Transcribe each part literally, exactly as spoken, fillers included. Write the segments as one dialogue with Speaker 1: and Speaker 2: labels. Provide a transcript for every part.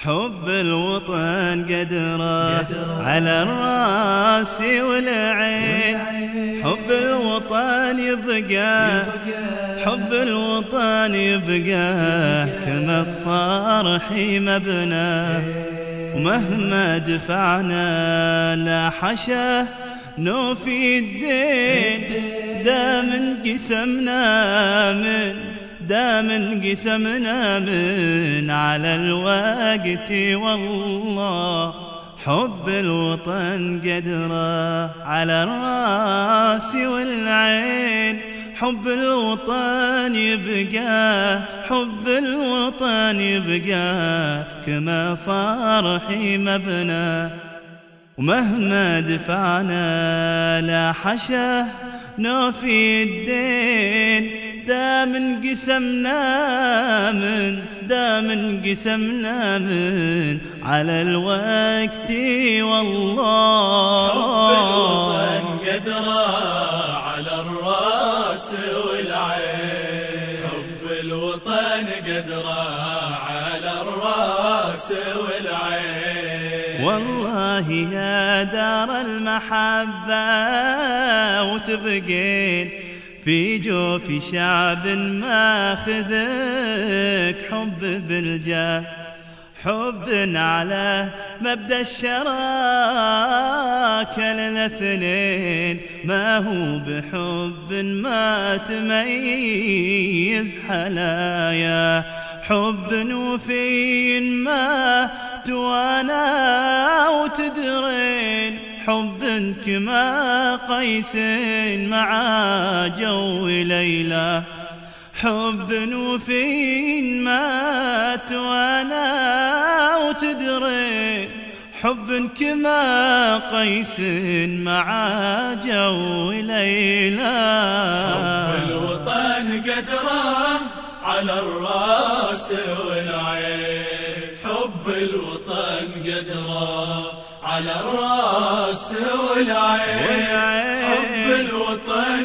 Speaker 1: حب الوطن قدره على الراس والعين، حب الوطن يبقى، حب الوطن يبقى كما الصرح مبنى، ومهما دفعنا لا حشه نوفي الدين، دام انقسمنا من دام انقسمنا من على الوقت والله. حب الوطن قدره على الراس والعين، حب الوطن يبقى، حب الوطن يبقى كما صرح مبنى، ومهما دفعنا لا حشه نوفي الدين، دام انقسمنا من دام انقسمنا من على الوقت والله.
Speaker 2: حب الوطن قدره على الراس والعين، حب الوطن قدره على الراس والعين،
Speaker 1: والله يا دار المحبة وتبقين في جوف شعب ماخذك حب بالجاه، حب على مبدأ الشراكة للاثنين، ما هو بحب ما تميز حلايا، حب وفي ما توانا وتدرين، حب كما قيس مع جو ليلى، حب وفي ما توانا وتدرين، حب كما قيس مع جو ليلى.
Speaker 2: حب الوطن قدره على الراس والعين، حب الوطن قدره على الراس والعين، حب الوطن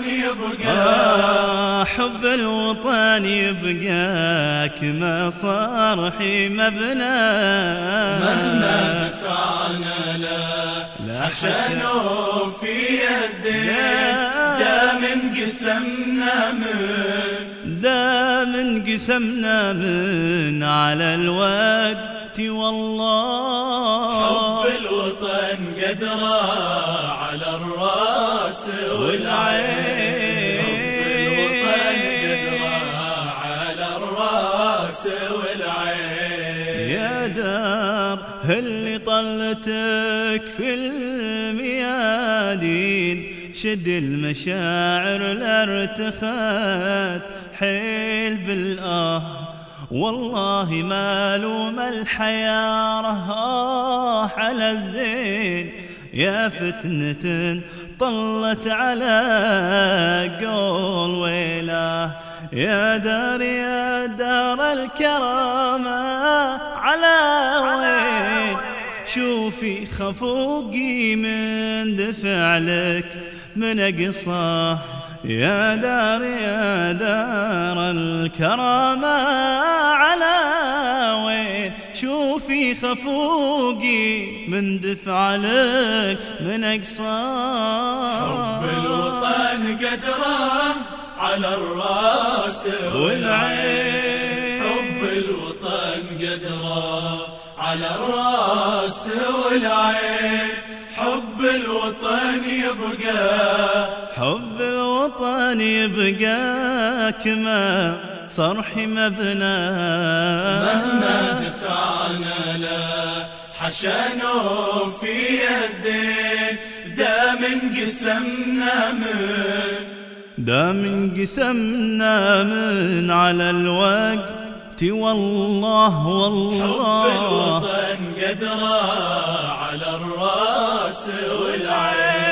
Speaker 2: يبقى،
Speaker 1: حب الوطن يبقى كما صرح مبنى،
Speaker 2: مهما دفعنا لا حشا نوفي الدين، دام انقسمنا من
Speaker 1: دام انقسمنا من على الوقت والله.
Speaker 2: حب الوطن قدره على الراس والعين، حب الوطن قدره على الراس والعين،
Speaker 1: يا دار اللي طلتك في الميادين، شد المشاعر لارتخت حيل بالآه، والله ما لوم الحيارة آه على الزين، يا فتنة طلت على قول ويلاه، يا دار يا دار الكرامة على وين، شوفي خفوقي من دفع لك من أقصاه، يا دار يا دار الكرامة على وين، شوفي خفوقي من دفع لك من أقصاه.
Speaker 2: حب الوطن قدره على الراس والعين، حب الوطن قدره على الراس والعين، حب الوطن يبقى،
Speaker 1: حب الوطن يبقى كما صرح مبنى،
Speaker 2: مهما دفعنا لا حشا نوفي الدين، دام انقسمنا من
Speaker 1: دام انقسمنا من على الوقت والله والله.
Speaker 2: حب الوطن قدره على الراس والعين.